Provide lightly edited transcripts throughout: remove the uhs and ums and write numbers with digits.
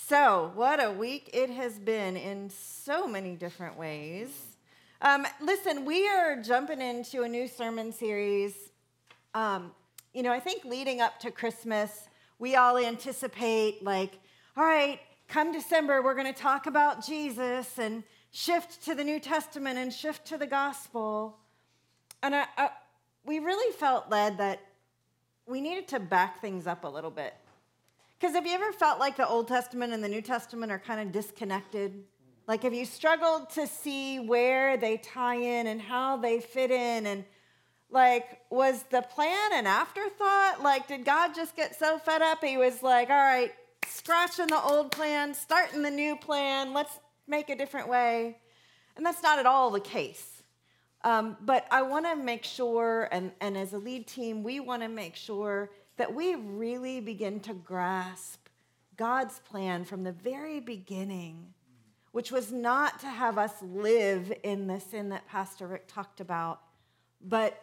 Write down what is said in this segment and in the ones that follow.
So, what a week it has been in so many different ways. Listen, we are jumping into a new sermon series. I think leading up to Christmas, we all anticipate, all right, come December, we're going to talk about Jesus and shift to the New Testament and shift to the gospel. And we really felt led that we needed to back things up a little bit. Because have you ever felt like the Old Testament and the New Testament are kind of disconnected? Like, have you struggled to see where they tie in and how they fit in? And, was the plan an afterthought? Did God just get so fed up? He was like, all right, scratching the old plan, starting the new plan. Let's make a different way. And that's not at all the case. But I want to make sure, and as a lead team, we want to make sure that we really begin to grasp God's plan from the very beginning, which was not to have us live in the sin that Pastor Rick talked about, but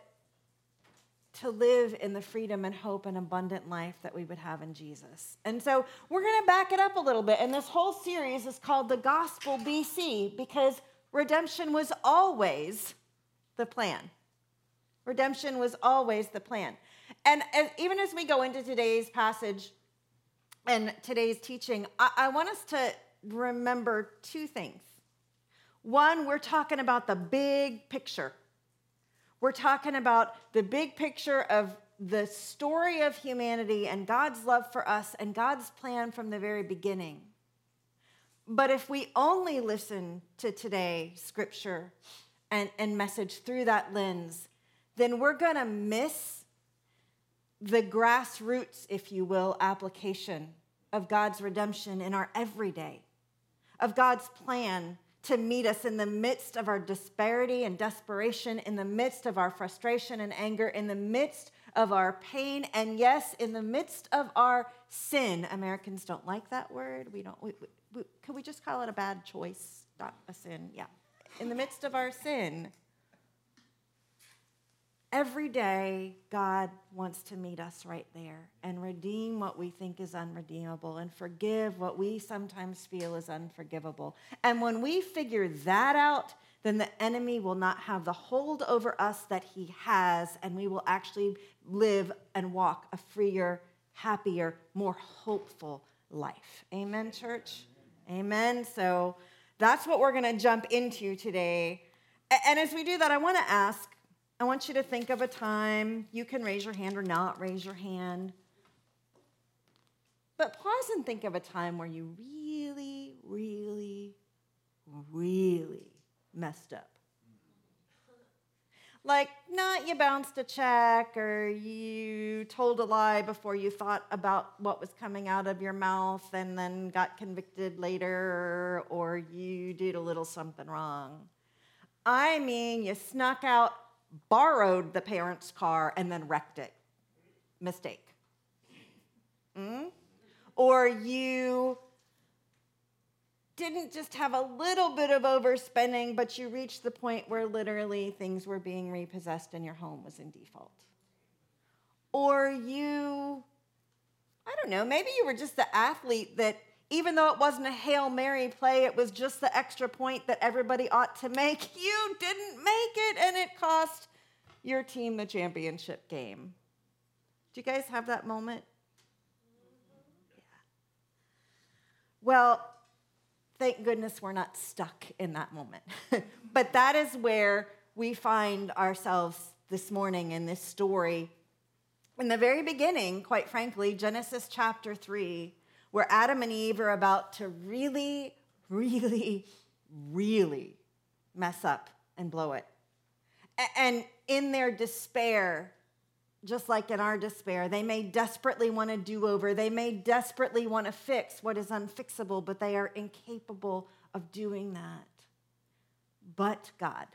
to live in the freedom and hope and abundant life that we would have in Jesus. And so we're going to back it up a little bit. And this whole series is called The Gospel BC because redemption was always the plan. Redemption was always the plan. And even as we go into today's passage and today's teaching, I want us to remember two things. One, we're talking about the big picture. We're talking about the big picture of the story of humanity and God's love for us and God's plan from the very beginning. But if we only listen to today's scripture and message through that lens, then we're going to miss the grassroots, if you will, application of God's redemption in our everyday, of God's plan to meet us in the midst of our disparity and desperation, in the midst of our frustration and anger, in the midst of our pain, and yes, in the midst of our sin. Americans don't like that word. Could we just call it a bad choice, not a sin? Yeah. In the midst of our sin. Every day, God wants to meet us right there and redeem what we think is unredeemable and forgive what we sometimes feel is unforgivable. And when we figure that out, then the enemy will not have the hold over us that he has, and we will actually live and walk a freer, happier, more hopeful life. Amen, church? Amen. So that's what we're going to jump into today. And as we do that, I want you to think of a time. You can raise your hand or not raise your hand. But pause and think of a time where you really, really, really messed up. Not you bounced a check or you told a lie before you thought about what was coming out of your mouth and then got convicted later, or you did a little something wrong. I mean, you snuck out, borrowed the parents' car, and then wrecked it. Mistake. Or you didn't just have a little bit of overspending, but you reached the point where literally things were being repossessed and your home was in default. Or maybe you were just the athlete that even though it wasn't a Hail Mary play, it was just the extra point that everybody ought to make. You didn't make it, and it cost your team the championship game. Do you guys have that moment? Yeah. Well, thank goodness we're not stuck in that moment. But that is where we find ourselves this morning in this story. In the very beginning, quite frankly, Genesis chapter 3, where Adam and Eve are about to really, really, really mess up and blow it. And in their despair, just like in our despair, they may desperately want to do over. They may desperately want to fix what is unfixable, but they are incapable of doing that. But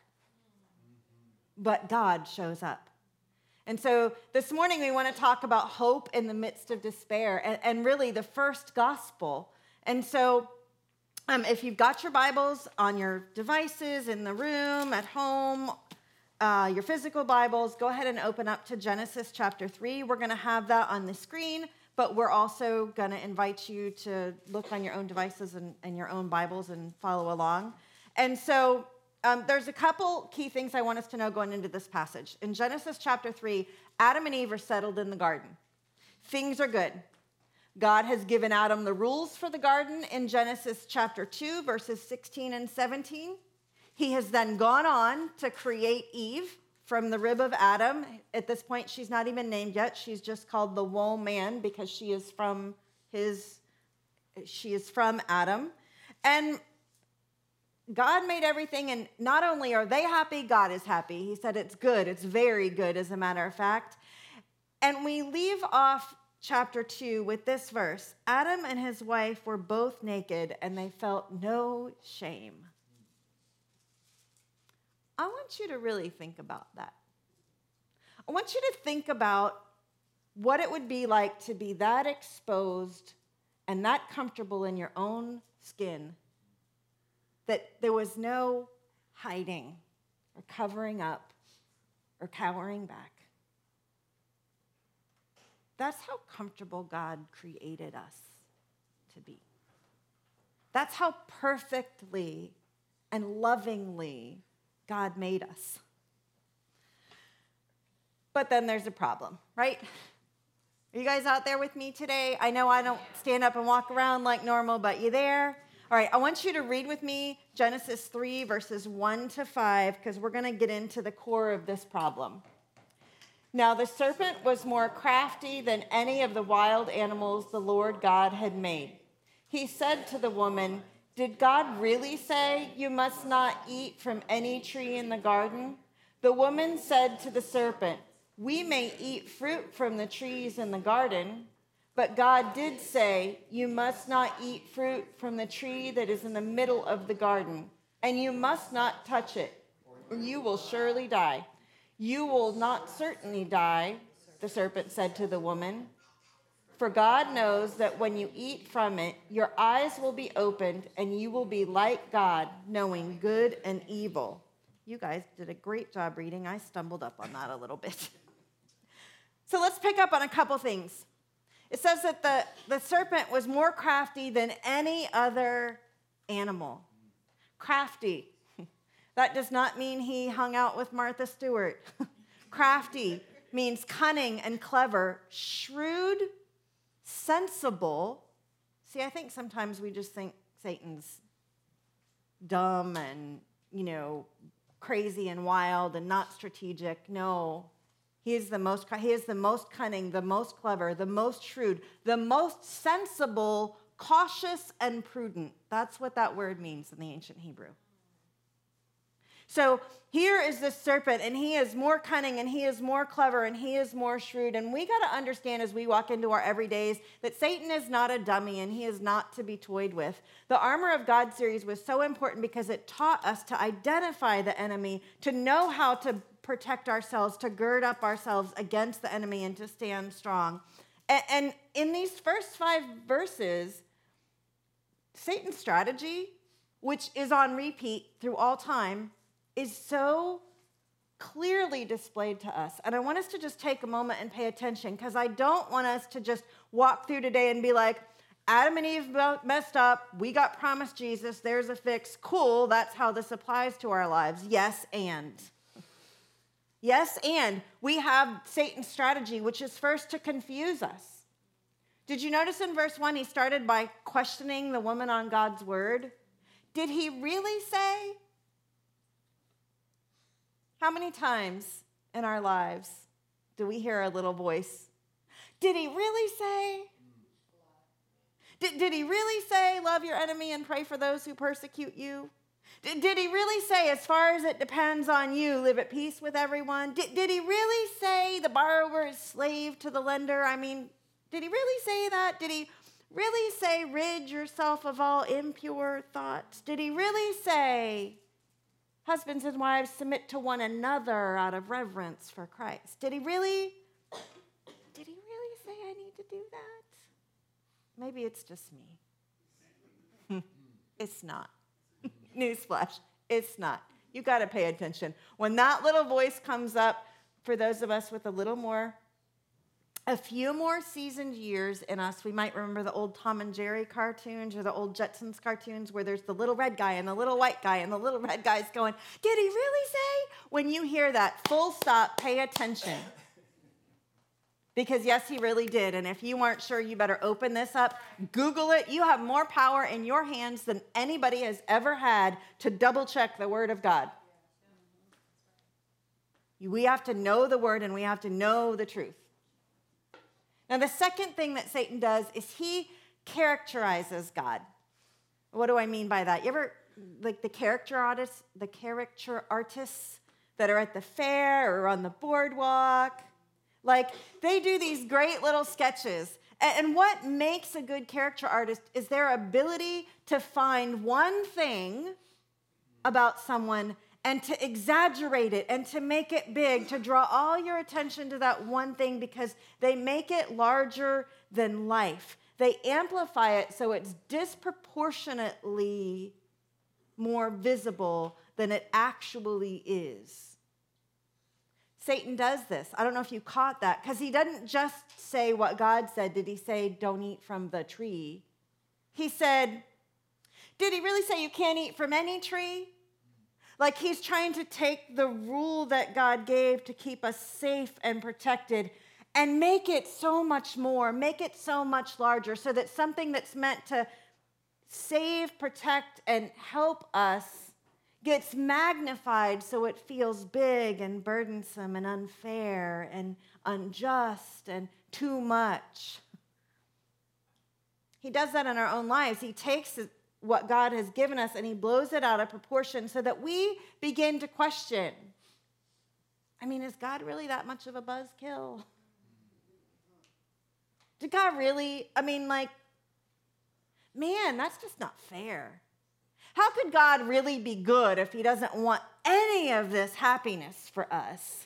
God shows up. And so this morning we want to talk about hope in the midst of despair and really the first gospel. And so if you've got your Bibles on your devices, in the room, at home, your physical Bibles, go ahead and open up to Genesis chapter 3. We're going to have that on the screen, but we're also going to invite you to look on your own devices and your own Bibles and follow along. And so there's a couple key things I want us to know going into this passage. In Genesis chapter 3, Adam and Eve are settled in the garden. Things are good. God has given Adam the rules for the garden in Genesis chapter 2, verses 16 and 17. He has then gone on to create Eve from the rib of Adam. At this point, she's not even named yet. She's just called the woman because she is from Adam. And God made everything, and not only are they happy, God is happy. He said it's good. It's very good, as a matter of fact. And we leave off chapter 2 with this verse. Adam and his wife were both naked, and they felt no shame. I want you to really think about that. I want you to think about what it would be like to be that exposed and that comfortable in your own skin that there was no hiding or covering up or cowering back. That's how comfortable God created us to be. That's how perfectly and lovingly God made us. But then there's a problem, right? Are you guys out there with me today? I know I don't stand up and walk around like normal, but you there? All right, I want you to read with me Genesis 3, verses 1 to 5, because we're going to get into the core of this problem. Now the serpent was more crafty than any of the wild animals the Lord God had made. He said to the woman, "Did God really say you must not eat from any tree in the garden?" The woman said to the serpent, "We may eat fruit from the trees in the garden, but God did say you must not eat fruit from the tree that is in the middle of the garden, and you must not touch it, or you will surely die." "You will not certainly die," the serpent said to the woman, "for God knows that when you eat from it, your eyes will be opened, and you will be like God, knowing good and evil." You guys did a great job reading. I stumbled up on that a little bit. So let's pick up on a couple things. It says that the serpent was more crafty than any other animal. Crafty. That does not mean he hung out with Martha Stewart. Crafty means cunning and clever, shrewd, sensible. See, I think sometimes we just think Satan's dumb and, crazy and wild and not strategic. No, he is the most cunning, the most clever, the most shrewd, the most sensible, cautious, and prudent. That's what that word means in the ancient Hebrew. So here is this serpent, and he is more cunning, and he is more clever, and he is more shrewd. And we got to understand as we walk into our everydays that Satan is not a dummy, and he is not to be toyed with. The Armor of God series was so important because it taught us to identify the enemy, to know how to protect ourselves, to gird up ourselves against the enemy, and to stand strong. And in these first 5 verses, Satan's strategy, which is on repeat through all time, is so clearly displayed to us. And I want us to just take a moment and pay attention, because I don't want us to just walk through today and be like, Adam and Eve messed up. We got promised Jesus. There's a fix. Cool. That's how this applies to our lives. Yes, and. Yes, and we have Satan's strategy, which is first to confuse us. Did you notice in verse 1, he started by questioning the woman on God's word? Did he really say? How many times in our lives do we hear a little voice? Did he really say? Did he really say, love your enemy and pray for those who persecute you? Did he really say, as far as it depends on you, live at peace with everyone? Did he really say the borrower is slave to the lender? I mean, did he really say that? Did he really say, rid yourself of all impure thoughts? Did he really say, husbands and wives, submit to one another out of reverence for Christ? Did he really say I need to do that? Maybe it's just me. It's not. Newsflash, it's not. You got to pay attention. When that little voice comes up, for those of us with a little more a few more seasoned years in us, we might remember the old Tom and Jerry cartoons or the old Jetsons cartoons where there's the little red guy and the little white guy, and the little red guy's going, "Did he really say?" When you hear that, full stop, pay attention. Because yes, he really did. And if you weren't sure, you better open this up, Google it. You have more power in your hands than anybody has ever had to double check the Word of God. We have to know the Word, and we have to know the truth. Now, the second thing that Satan does is he characterizes God. What do I mean by that? You ever, like the character artists that are at the fair or on the boardwalk? Like, they do these great little sketches. And what makes a good character artist is their ability to find one thing about someone and to exaggerate it and to make it big, to draw all your attention to that one thing because they make it larger than life. They amplify it so it's disproportionately more visible than it actually is. Satan does this. I don't know if you caught that, because he doesn't just say what God said. Did he say, don't eat from the tree? He said, did he really say you can't eat from any tree? Like he's trying to take the rule that God gave to keep us safe and protected and make it so much more, make it so much larger, so that something that's meant to save, protect, and help us gets magnified so it feels big and burdensome and unfair and unjust and too much. He does that in our own lives. He takes what God has given us and he blows it out of proportion so that we begin to question, I mean, is God really that much of a buzzkill? Did God really, man, that's just not fair. How could God really be good if he doesn't want any of this happiness for us?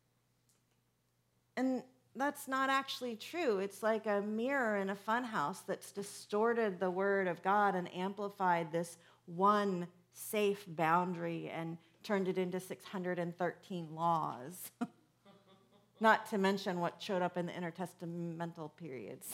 And that's not actually true. It's like a mirror in a funhouse that's distorted the word of God and amplified this one safe boundary and turned it into 613 laws. Not to mention what showed up in the intertestamental periods.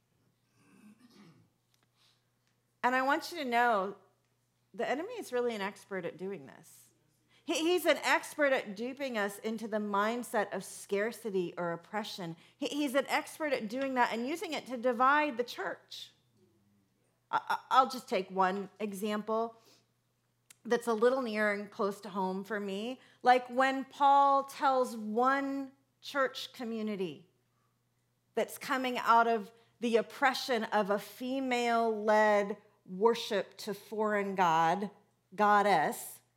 And I want you to know, the enemy is really an expert at doing this. He's an expert at duping us into the mindset of scarcity or oppression. He's an expert at doing that and using it to divide the church. I'll just take one example that's a little near and close to home for me. Like when Paul tells one church community that's coming out of the oppression of a female-led worship to foreign goddess,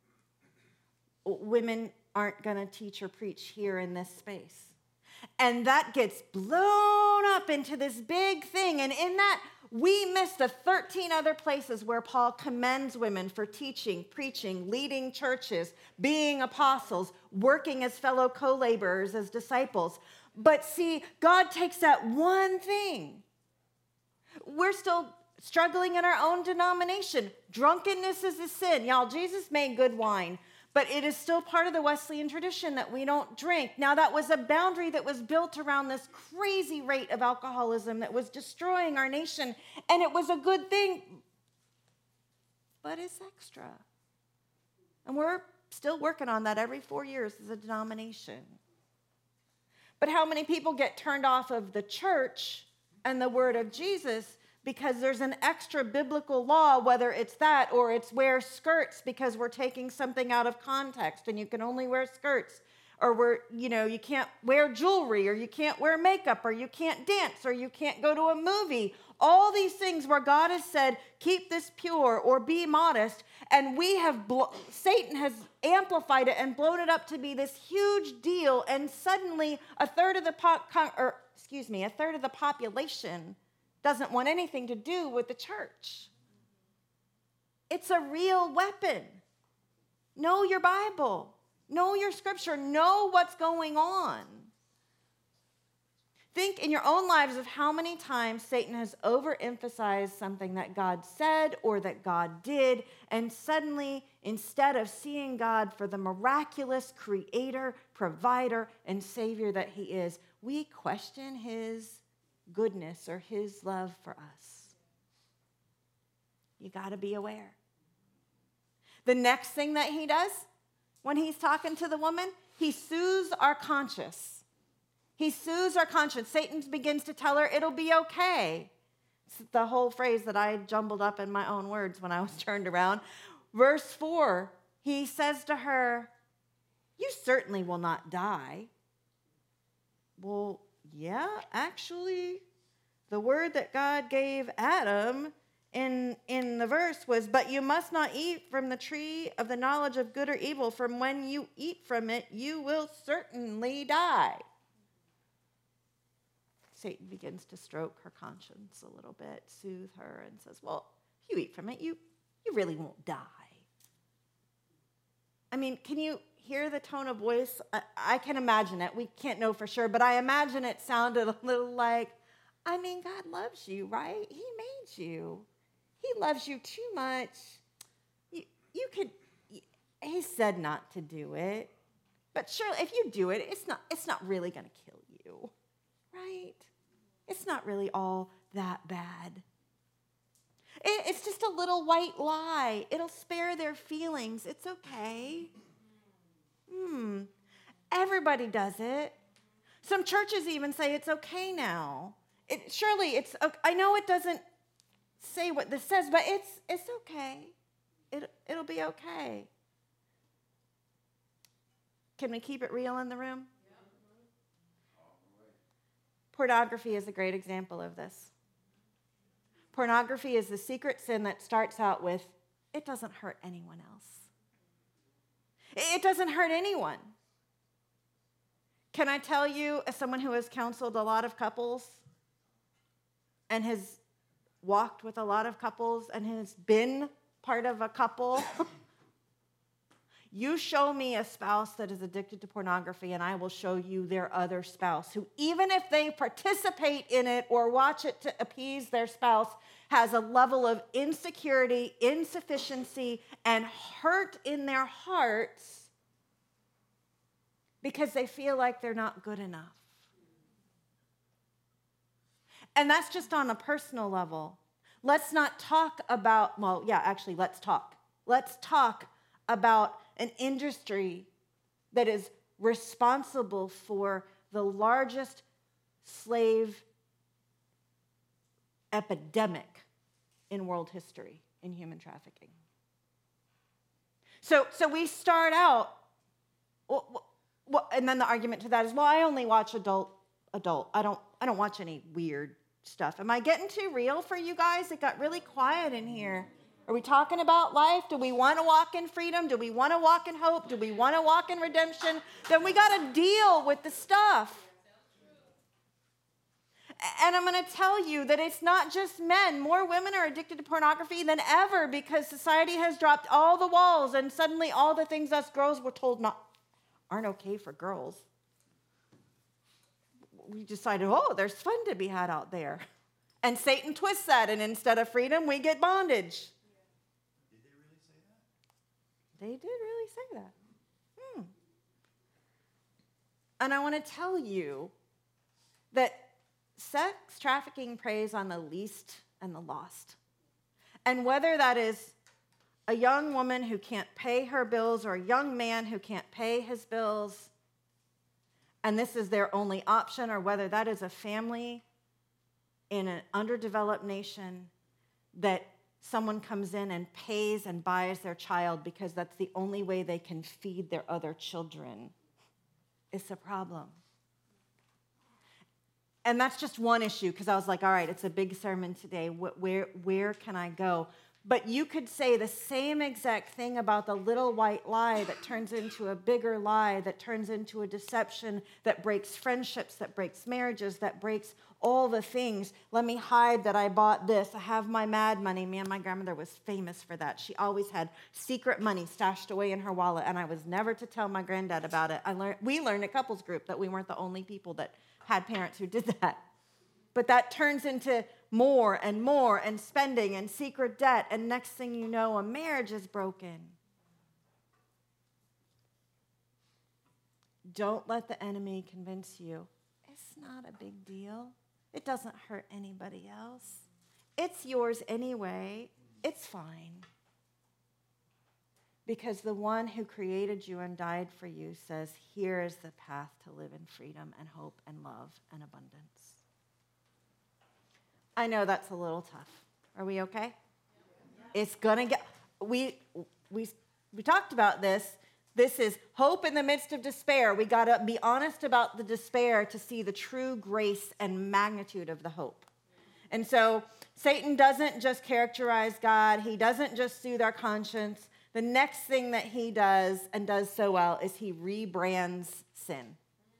women aren't going to teach or preach here in this space. And that gets blown up into this big thing. And in that, we miss the 13 other places where Paul commends women for teaching, preaching, leading churches, being apostles, working as fellow co-laborers, as disciples. But see, God takes that one thing. We're still struggling in our own denomination. Drunkenness is a sin. Y'all, Jesus made good wine. But it is still part of the Wesleyan tradition that we don't drink. Now, that was a boundary that was built around this crazy rate of alcoholism that was destroying our nation, and it was a good thing, but it's extra. And we're still working on that every 4 years as a denomination. But how many people get turned off of the church and the word of Jesus because there's an extra biblical law, whether it's that or it's wear skirts because we're taking something out of context and you can only wear skirts, or you can't wear jewelry, or you can't wear makeup, or you can't dance, or you can't go to a movie. All these things where God has said, keep this pure or be modest, and Satan has amplified it and blown it up to be this huge deal, and suddenly a third of the population doesn't want anything to do with the church. It's a real weapon. Know your Bible. Know your scripture. Know what's going on. Think in your own lives of how many times Satan has overemphasized something that God said or that God did, and suddenly, instead of seeing God for the miraculous creator, provider, and savior that he is, we question his goodness or his love for us. You got to be aware. The next thing that he does when he's talking to the woman, he soothes our conscience. He soothes our conscience. Satan begins to tell her it'll be okay. It's the whole phrase that I jumbled up in my own words when I was turned around. Verse 4, he says to her, you certainly will not die. Well, yeah, actually, the word that God gave Adam in the verse was, but you must not eat from the tree of the knowledge of good or evil. From when you eat from it, you will certainly die. Satan begins to stroke her conscience a little bit, soothe her, and says, well, if you eat from it, you really won't die. I mean, can you hear the tone of voice? I can imagine it. We can't know for sure, but I imagine it sounded a little like, I mean, God loves you, right? He made you. He loves you too much. He said not to do it. But surely if you do it, it's not really going to kill you, right? It's not really all that bad. It's just a little white lie. It'll spare their feelings. It's okay. Everybody does it. Some churches even say it's okay now. Surely it's okay. I know it doesn't say what this says, but it's okay. It'll be okay. Can we keep it real in the room? Pornography is a great example of this. Pornography is the secret sin that starts out with, it doesn't hurt anyone else. It doesn't hurt anyone. Can I tell you, as someone who has counseled a lot of couples and has walked with a lot of couples and has been part of a couple, you show me a spouse that is addicted to pornography and I will show you their other spouse who, even if they participate in it or watch it to appease their spouse, has a level of insecurity, insufficiency, and hurt in their hearts because they feel like they're not good enough. And that's just on a personal level. Let's not talk about, let's talk. Let's talk about an industry that is responsible for the largest slave epidemic in world history in human trafficking. So we start out, and then the argument to that is, well, I only watch adult. I don't watch any weird stuff. Am I getting too real for you guys? It got really quiet in here. Are we talking about life? Do we want to walk in freedom? Do we want to walk in hope? Do we want to walk in redemption? Then we got to deal with the stuff. And I'm going to tell you that it's not just men. More women are addicted to pornography than ever because society has dropped all the walls and suddenly all the things us girls were told aren't okay for girls. We decided, there's fun to be had out there. And Satan twists that, and instead of freedom, we get bondage. Did they really say that? They did really say that. And I want to tell you that sex trafficking preys on the least and the lost. And whether that is a young woman who can't pay her bills or a young man who can't pay his bills, and this is their only option, or whether that is a family in an underdeveloped nation that someone comes in and pays and buys their child because that's the only way they can feed their other children, it's a problem. And that's just one issue, because I was like, all right, it's a big sermon today. Where can I go? But you could say the same exact thing about the little white lie that turns into a bigger lie, that turns into a deception, that breaks friendships, that breaks marriages, that breaks all the things. Let me hide that I bought this. I have my mad money. Man, my grandmother was famous for that. She always had secret money stashed away in her wallet, and I was never to tell my granddad about it. We learned at couples group that we weren't the only people that had parents who did that. But that turns into more and spending and secret debt, and next thing you know, a marriage is broken. Don't let the enemy convince you. It's it's not a big deal. It doesn't hurt anybody else. It's yours anyway. It's fine. Because the one who created you and died for you says, here is the path to live in freedom and hope and love and abundance. I know that's a little tough. Are we okay? It's going to get, we talked about this. This is hope in the midst of despair. We got to be honest about the despair to see the true grace and magnitude of the hope. And so Satan doesn't just characterize God. He doesn't just soothe our conscience. The next thing that he does, and does so well, is he rebrands sin.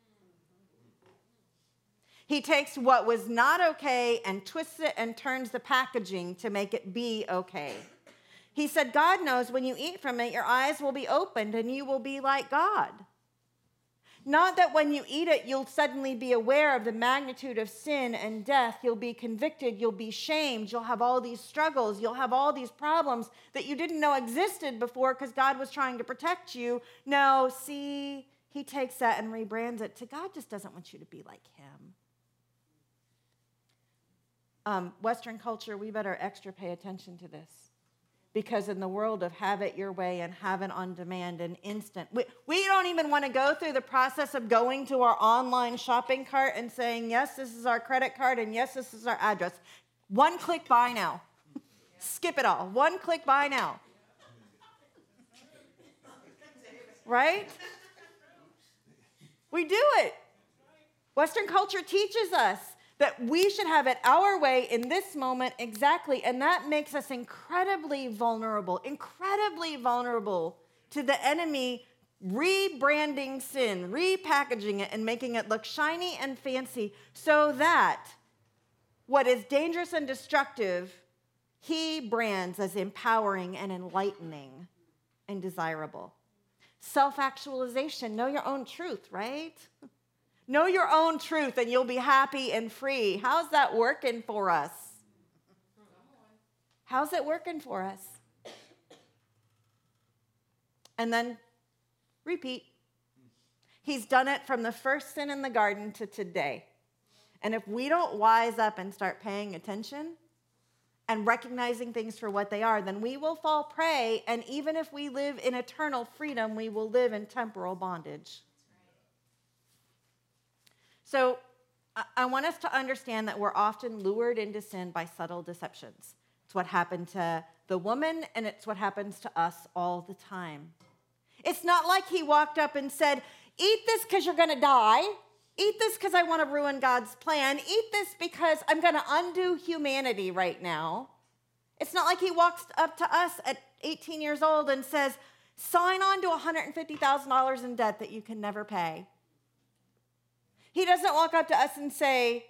He takes what was not okay and twists it and turns the packaging to make it be okay. He said, God knows when you eat from it, your eyes will be opened and you will be like God. Not that when you eat it, you'll suddenly be aware of the magnitude of sin and death. You'll be convicted. You'll be shamed. You'll have all these struggles. You'll have all these problems that you didn't know existed before because God was trying to protect you. No, see, he takes that and rebrands it to God just doesn't want you to be like him. Western culture, we better extra pay attention to this. Because in the world of have it your way and have it on demand and instant, we don't even want to go through the process of going to our online shopping cart and saying, yes, this is our credit card, and yes, this is our address. One click buy now. Skip it all. One click buy now. Right? We do it. Western culture teaches us that we should have it our way in this moment exactly, and that makes us incredibly vulnerable to the enemy rebranding sin, repackaging it, and making it look shiny and fancy so that what is dangerous and destructive, he brands as empowering and enlightening and desirable. Self-actualization, know your own truth, right? Know your own truth and you'll be happy and free. How's that working for us? How's it working for us? And then repeat. He's done it from the first sin in the garden to today. And if we don't wise up and start paying attention and recognizing things for what they are, then we will fall prey. And even if we live in eternal freedom, we will live in temporal bondage. So I want us to understand that we're often lured into sin by subtle deceptions. It's what happened to the woman, and it's what happens to us all the time. It's not like he walked up and said, eat this because you're going to die. Eat this because I want to ruin God's plan. Eat this because I'm going to undo humanity right now. It's not like he walks up to us at 18 years old and says, sign on to $150,000 in debt that you can never pay. He doesn't walk up to us and say,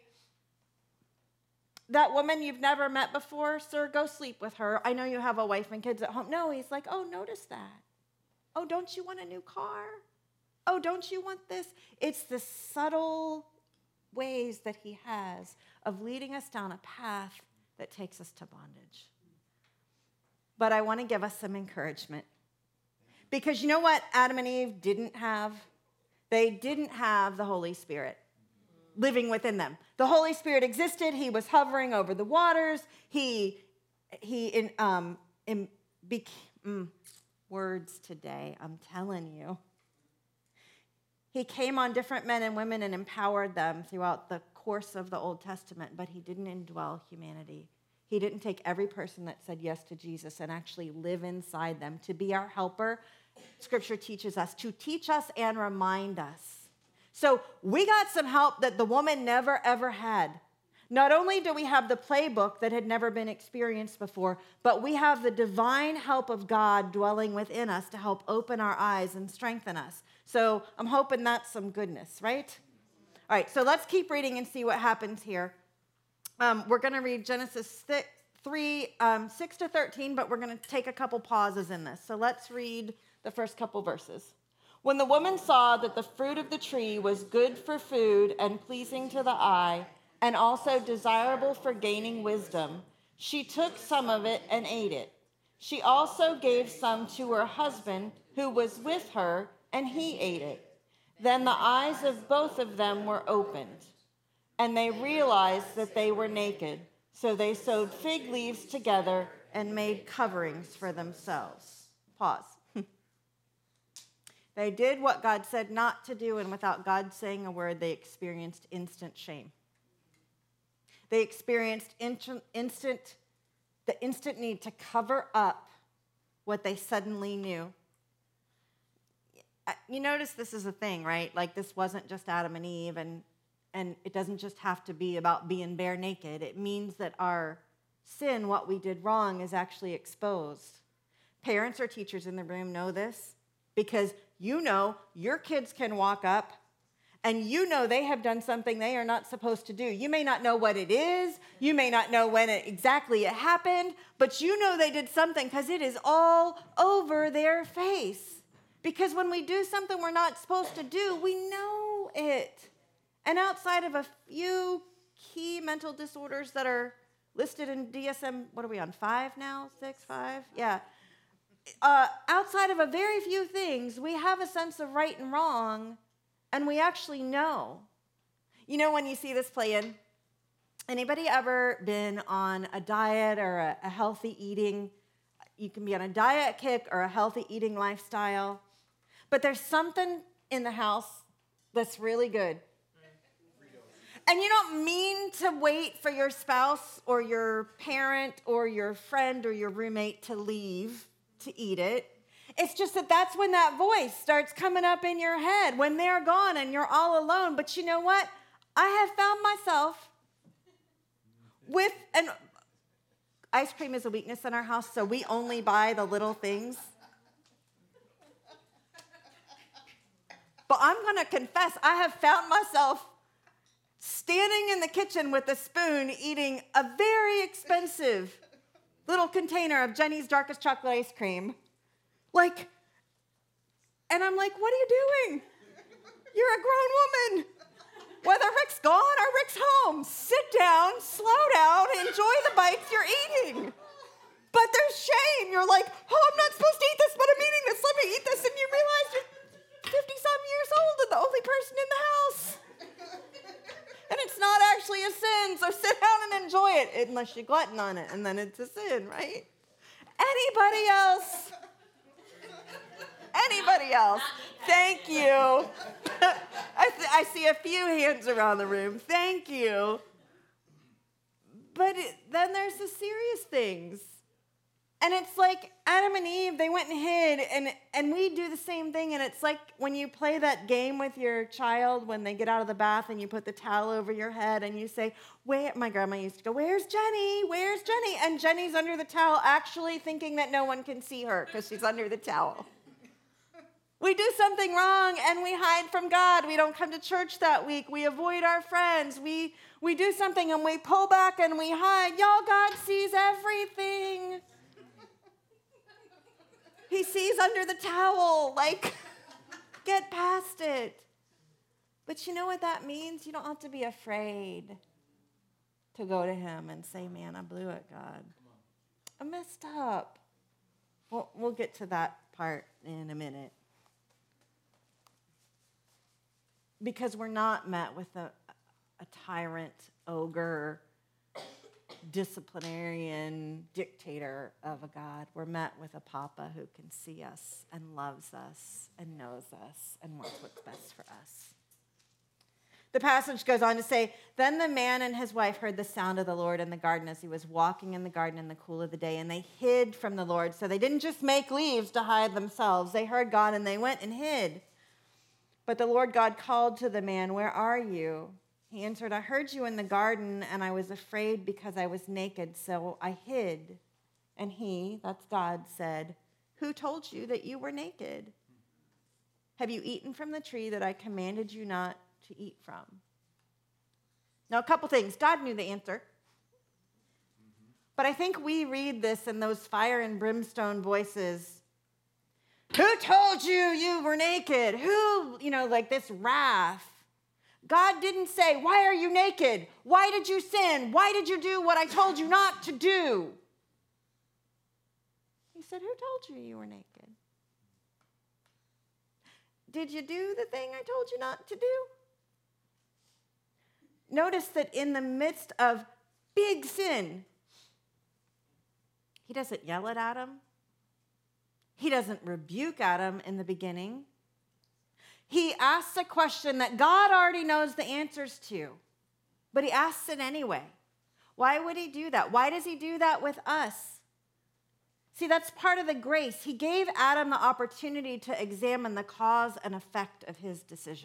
that woman you've never met before, sir, go sleep with her. I know you have a wife and kids at home. No, he's like, oh, notice that. Oh, don't you want a new car? Oh, don't you want this? It's the subtle ways that he has of leading us down a path that takes us to bondage. But I want to give us some encouragement. Because you know what Adam and Eve didn't have? They didn't have the Holy Spirit living within them. The Holy Spirit existed. He was hovering over the waters. Words today, I'm telling you. He came on different men and women and empowered them throughout the course of the Old Testament, but he didn't indwell humanity. He didn't take every person that said yes to Jesus and actually live inside them to be our helper. Scripture teaches us to teach us and remind us. So we got some help that the woman never, ever had. Not only do we have the playbook that had never been experienced before, but we have the divine help of God dwelling within us to help open our eyes and strengthen us. So I'm hoping that's some goodness, right? All right, so let's keep reading and see what happens here. We're going to read Genesis 3, 6 to 13, but we're going to take a couple pauses in this. So let's read the first couple verses. When the woman saw that the fruit of the tree was good for food and pleasing to the eye, and also desirable for gaining wisdom, she took some of it and ate it. She also gave some to her husband who was with her, and he ate it. Then the eyes of both of them were opened, and they realized that they were naked. So they sewed fig leaves together and made coverings for themselves. Pause. They did what God said not to do, and without God saying a word, they experienced instant shame. They experienced the instant need to cover up what they suddenly knew. You notice this is a thing, right? Like, this wasn't just Adam and Eve, and it doesn't just have to be about being bare naked. It means that our sin, what we did wrong, is actually exposed. Parents or teachers in the room know this, because you know your kids can walk up and you know they have done something they are not supposed to do. You may not know what it is. You may not know when exactly it happened, but you know they did something because it is all over their face. Because when we do something we're not supposed to do, we know it. And outside of a few key mental disorders that are listed in DSM, what are we on, 5 now? 6, 5? Yeah. Outside of a very few things, we have a sense of right and wrong, and we actually know. You know, when you see this play in, anybody ever been on a diet or a healthy eating? You can be on a diet kick or a healthy eating lifestyle, but there's something in the house that's really good. And you don't mean to wait for your spouse or your parent or your friend or your roommate to leave to eat it. It's just that that's when that voice starts coming up in your head, when they're gone and you're all alone. But you know what? I have found myself with, and ice cream is a weakness in our house, so we only buy the little things. But I'm going to confess, I have found myself standing in the kitchen with a spoon eating a very expensive little container of Jenny's Darkest Chocolate ice cream. And I'm like, what are you doing? You're a grown woman. Whether Rick's gone or Rick's home, sit down, slow down, enjoy the bites you're eating. But there's shame. You're like, oh, I'm not supposed to eat this, but I'm eating this. Let me eat this. And you realize you're 50-some years old and the only person in the house. And it's not actually a sin, so sit down and enjoy it, unless you glutton on it, and then it's a sin, right? Anybody else? Anybody else? Thank you. I see a few hands around the room. Thank you. But then there's the serious things. And it's like Adam and Eve, they went and hid, and we do the same thing. And it's like when you play that game with your child when they get out of the bath and you put the towel over your head and you say, my grandma used to go, where's Jenny? Where's Jenny? And Jenny's under the towel actually thinking that no one can see her because she's under the towel. We do something wrong and we hide from God. We don't come to church that week. We avoid our friends. We do something and we pull back and we hide. Y'all, God sees everything. He sees under the towel. Get past it. But you know what that means? You don't have to be afraid to go to him and say, man, I blew it, God. I messed up. We'll get to that part in a minute. Because we're not met with a tyrant, ogre, disciplinarian, dictator of a God. We're met with a papa who can see us and loves us and knows us and wants what's best for us. The passage goes on to say, then the man and his wife heard the sound of the Lord in the garden as he was walking in the garden in the cool of the day, and they hid from the Lord. So they didn't just make leaves to hide themselves. They heard God and they went and hid. But the Lord God called to the man, where are you? He answered, I heard you in the garden, and I was afraid because I was naked, so I hid. And he, that's God, said, who told you that you were naked? Have you eaten from the tree that I commanded you not to eat from? Now, a couple things. God knew the answer. But I think we read this in those fire and brimstone voices. Who told you you were naked? Who, this wrath. God didn't say, why are you naked? Why did you sin? Why did you do what I told you not to do? He said, who told you you were naked? Did you do the thing I told you not to do? notice that in the midst of big sin, he doesn't yell at Adam. He doesn't rebuke Adam in the beginning. He asks a question that God already knows the answers to, but he asks it anyway. Why would he do that? Why does he do that with us? See, that's part of the grace. He gave Adam the opportunity to examine the cause and effect of his decision.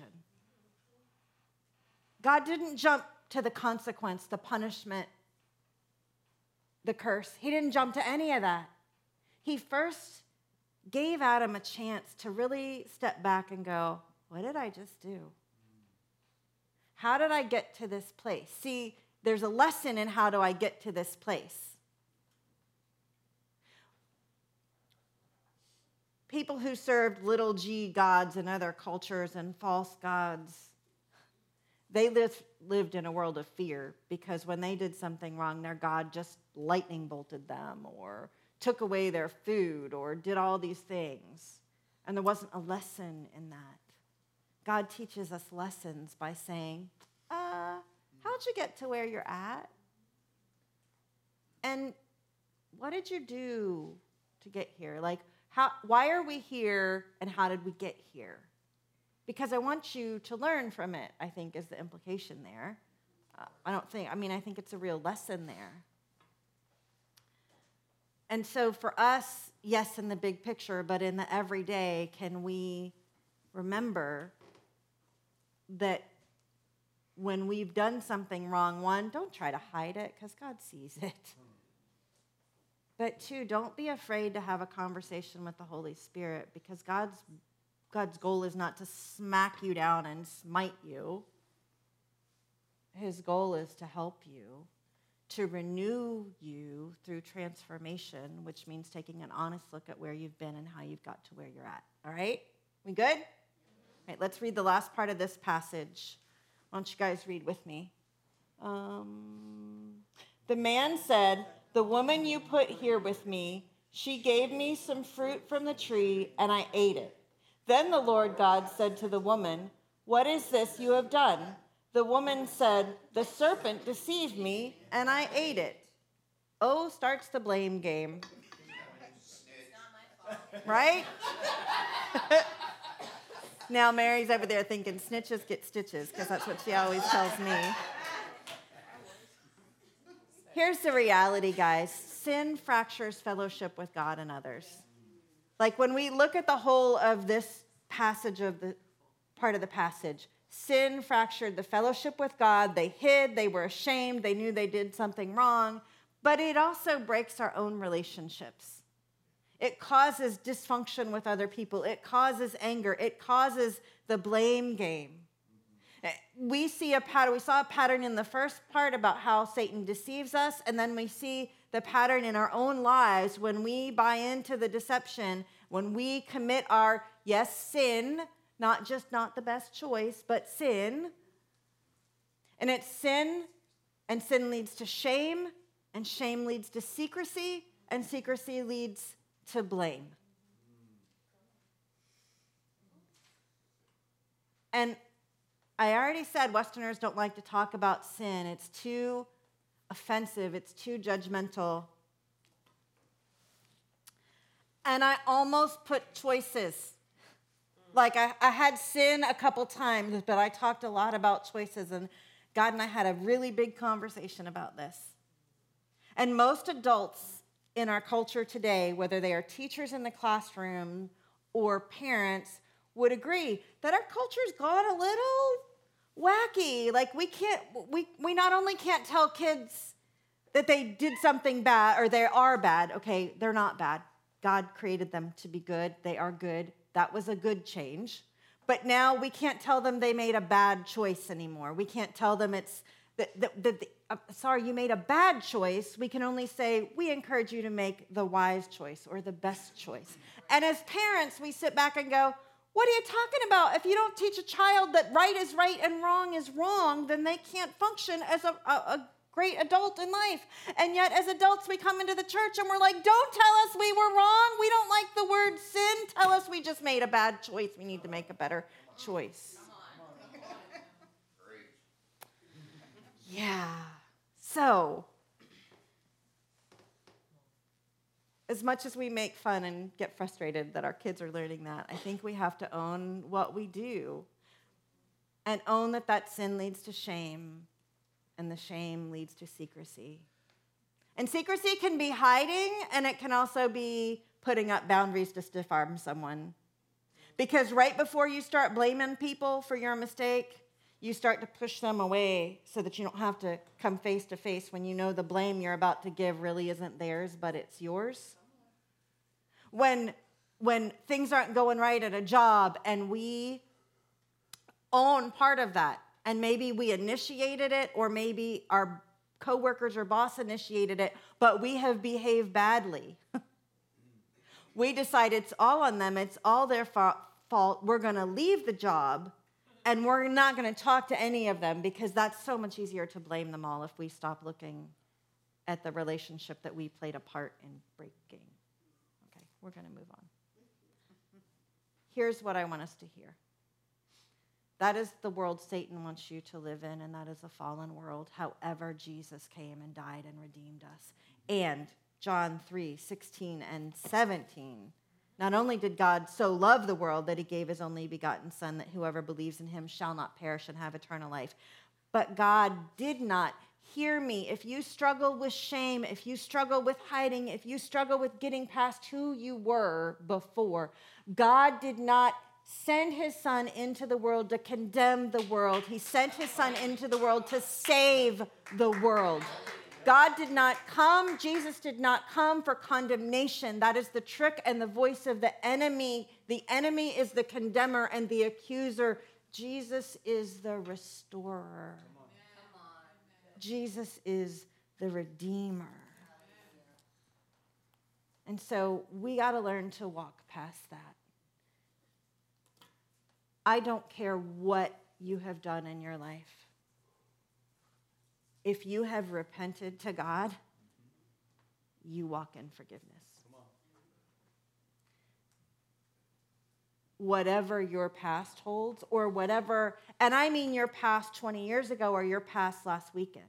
God didn't jump to the consequence, the punishment, the curse. He didn't jump to any of that. He first gave Adam a chance to really step back and go, what did I just do? How did I get to this place? See, there's a lesson in how do I get to this place. People who served little g gods in other cultures and false gods, they lived in a world of fear because when they did something wrong, their god just lightning bolted them or took away their food or did all these things. And there wasn't a lesson in that. God teaches us lessons by saying, how'd you get to where you're at? And what did you do to get here? Like, why are we here and how did we get here? Because I want you to learn from it, I think, is the implication there. I think it's a real lesson there. And so for us, yes, in the big picture, but in the everyday, can we remember that when we've done something wrong, one, don't try to hide it because God sees it. But two, don't be afraid to have a conversation with the Holy Spirit because God's goal is not to smack you down and smite you. His goal is to help you, to renew you through transformation, which means taking an honest look at where you've been and how you've got to where you're at. All right? We good? All right, let's read the last part of this passage. Why don't you guys read with me? The man said, "The woman you put here with me, she gave me some fruit from the tree, and I ate it." Then the Lord God said to the woman, "What is this you have done?" The woman said, "The serpent deceived me, and I ate it." Oh, starts the blame game. Right? Now Mary's over there thinking, snitches get stitches, because that's what she always tells me. Here's the reality, guys. Sin fractures fellowship with God and others. Like when we look at the whole of this passage of the part of the passage, sin fractured the fellowship with God. They hid, they were ashamed, they knew they did something wrong, but it also breaks our own relationships. It causes dysfunction with other people. It causes anger. It causes the blame game. We saw a pattern in the first part about how Satan deceives us, and then we see the pattern in our own lives when we buy into the deception, when we commit our, yes, sin, not the best choice, but sin. And it's sin, and sin leads to shame, and shame leads to secrecy, and secrecy leads to blame. And I already said Westerners don't like to talk about sin. It's too offensive. It's too judgmental. And I almost put choices. Like I had sin a couple times, but I talked a lot about choices. And God and I had a really big conversation about this. And most adults in our culture today, whether they are teachers in the classroom or parents, would agree that our culture's gone a little wacky. Like we not only can't tell kids that they did something bad or they are bad. Okay, they're not bad. God created them to be good. They are good. That was a good change. But now we can't tell them they made a bad choice anymore. We can't tell them it's sorry, you made a bad choice. We can only say, we encourage you to make the wise choice or the best choice. And as parents, we sit back and go, what are you talking about? If you don't teach a child that right is right and wrong is wrong, then they can't function as a great adult in life. And yet, as adults, we come into the church and we're like, don't tell us we were wrong. We don't like the word sin. Tell us we just made a bad choice. We need to make a better choice. Yeah. So, as much as we make fun and get frustrated that our kids are learning that, I think we have to own what we do and own that sin leads to shame, and the shame leads to secrecy. And secrecy can be hiding, and it can also be putting up boundaries to stiff arm someone. Because right before you start blaming people for your mistake, you start to push them away so that you don't have to come face to face when you know the blame you're about to give really isn't theirs, but it's yours. When things aren't going right at a job and we own part of that, and maybe we initiated it, or maybe our coworkers or boss initiated it, but we have behaved badly. We decide it's all on them, it's all their fault. We're going to leave the job, and we're not going to talk to any of them, because that's so much easier to blame them all if we stop looking at the relationship that we played a part in breaking. Okay, we're going to move on. Here's what I want us to hear. That is the world Satan wants you to live in, and that is a fallen world. However, Jesus came and died and redeemed us. And John 3:16 and 17. Not only did God so love the world that he gave his only begotten Son, that whoever believes in him shall not perish and have eternal life, but God did not. Hear me. If you struggle with shame, if you struggle with hiding, if you struggle with getting past who you were before, God did not send his Son into the world to condemn the world. He sent his Son into the world to save the world. God did not come, Jesus did not come for condemnation. That is the trick and the voice of the enemy. The enemy is the condemner and the accuser. Jesus is the restorer. Jesus is the redeemer. And so we got to learn to walk past that. I don't care what you have done in your life. If you have repented to God, you walk in forgiveness. Whatever your past holds, or whatever, and I mean your past 20 years ago or your past last weekend.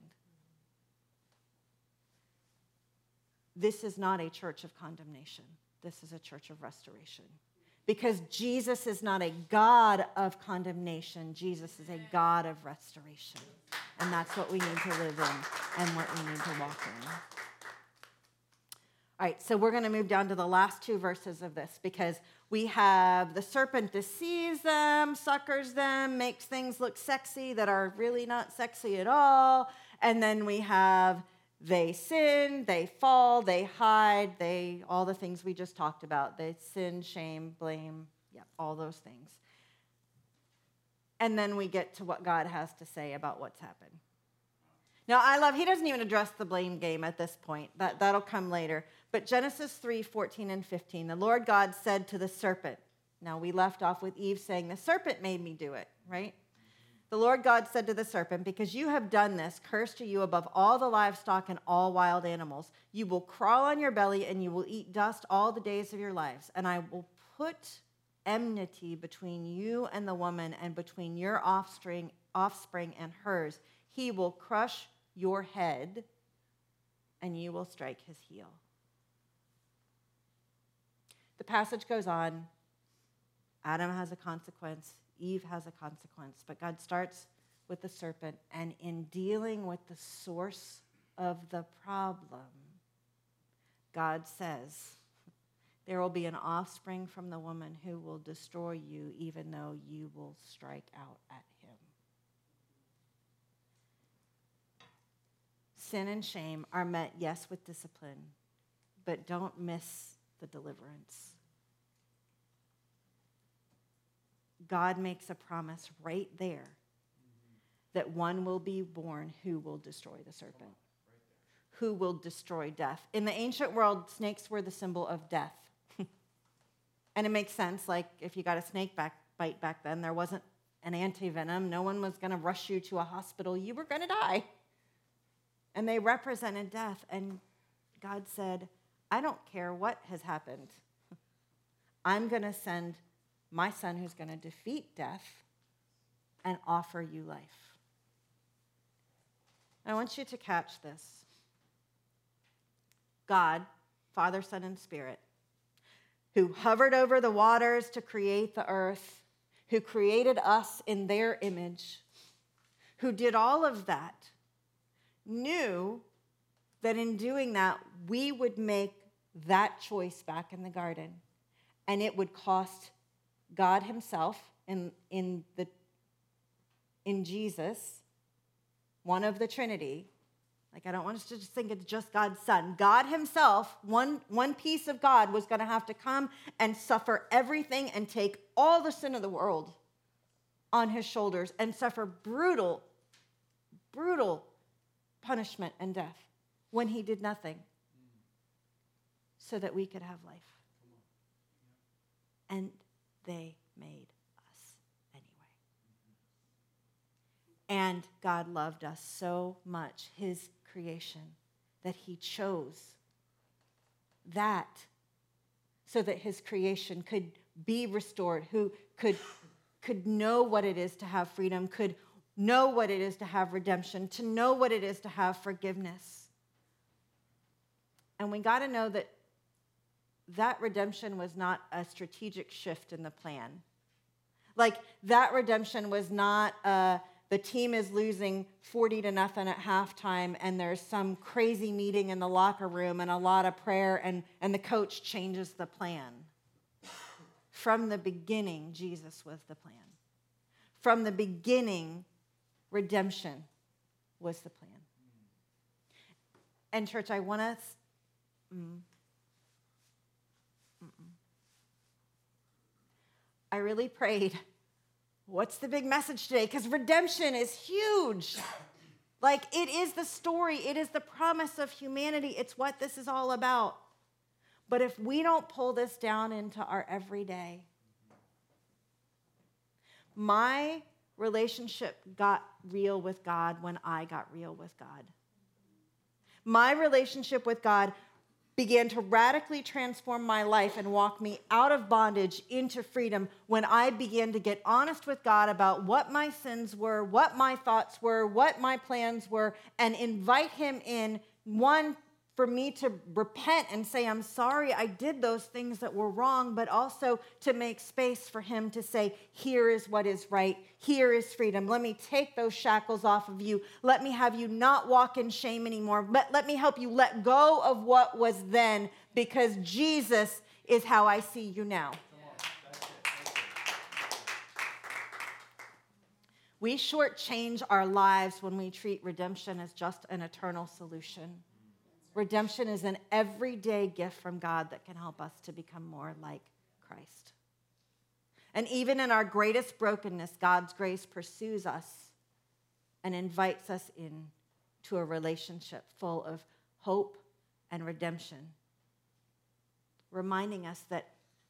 This is not a church of condemnation. This is a church of restoration. Because Jesus is not a God of condemnation. Jesus is a God of restoration. And that's what we need to live in and what we need to walk in. All right, so we're going to move down to the last two verses of this, because we have the serpent deceives them, suckers them, makes things look sexy that are really not sexy at all. And then we have they sin, they fall, they hide, all the things we just talked about. They sin, shame, blame, all those things. And then we get to what God has to say about what's happened. Now, he doesn't even address the blame game at this point. That'll come later. But Genesis 3:14 and 15, the Lord God said to the serpent. Now, we left off with Eve saying, the serpent made me do it, right? The Lord God said to the serpent, because you have done this, cursed are you above all the livestock and all wild animals. You will crawl on your belly and you will eat dust all the days of your lives. And I will put enmity between you and the woman, and between your offspring and hers. He will crush your head and you will strike his heel. The passage goes on. Adam has a consequence. Eve has a consequence, but God starts with the serpent, and in dealing with the source of the problem, God says, there will be an offspring from the woman who will destroy you, even though you will strike out at him. Sin and shame are met, yes, with discipline, but don't miss the deliverance. God makes a promise right there that one will be born who will destroy the serpent, who will destroy death. In the ancient world, snakes were the symbol of death. And it makes sense, like if you got a snake bite back then, there wasn't an anti-venom. No one was going to rush you to a hospital. You were going to die. And they represented death. And God said, I don't care what has happened. I'm going to send my Son who's going to defeat death and offer you life. I want you to catch this. God, Father, Son, and Spirit, who hovered over the waters to create the earth, who created us in their image, who did all of that, knew that in doing that, we would make that choice back in the garden. And it would cost God himself in Jesus, one of the Trinity. Like, I don't want us to just think it's just God's Son. God himself, one piece of God, was going to have to come and suffer everything and take all the sin of the world on his shoulders and suffer brutal punishment and death when he did nothing so that we could have life. And they made us anyway. And God loved us so much, his creation, that he chose that so that his creation could be restored, who could know what it is to have freedom, could know what it is to have redemption, to know what it is to have forgiveness. And we got to know that redemption was not a strategic shift in the plan. Like, that redemption was not the team is losing 40-0 at halftime and there's some crazy meeting in the locker room and a lot of prayer and the coach changes the plan. From the beginning, Jesus was the plan. From the beginning, redemption was the plan. And church, I want us... I really prayed, what's the big message today? Because redemption is huge. Like, it is the story. It is the promise of humanity. It's what this is all about. But if we don't pull this down into our everyday, my relationship got real with God when I got real with God. My relationship with God began to radically transform my life and walk me out of bondage into freedom when I began to get honest with God about what my sins were, what my thoughts were, what my plans were, and invite him in, one, for me to repent and say, I'm sorry I did those things that were wrong, but also to make space for him to say, here is what is right. Here is freedom. Let me take those shackles off of you. Let me have you not walk in shame anymore. But let me help you let go of what was then, because Jesus is how I see you now. We shortchange our lives when we treat redemption as just an eternal solution. Redemption is an everyday gift from God that can help us to become more like Christ. And even in our greatest brokenness, God's grace pursues us and invites us in to a relationship full of hope and redemption, reminding us that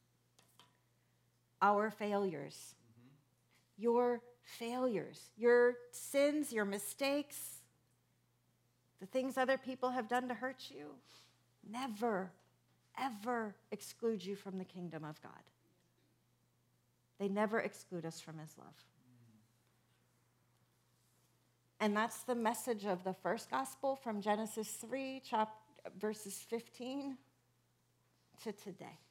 our failures, your failures, your sins, your mistakes, the things other people have done to hurt you, never, ever exclude you from the kingdom of God. They never exclude us from his love. And that's the message of the first gospel from Genesis 3, verses 15 to today.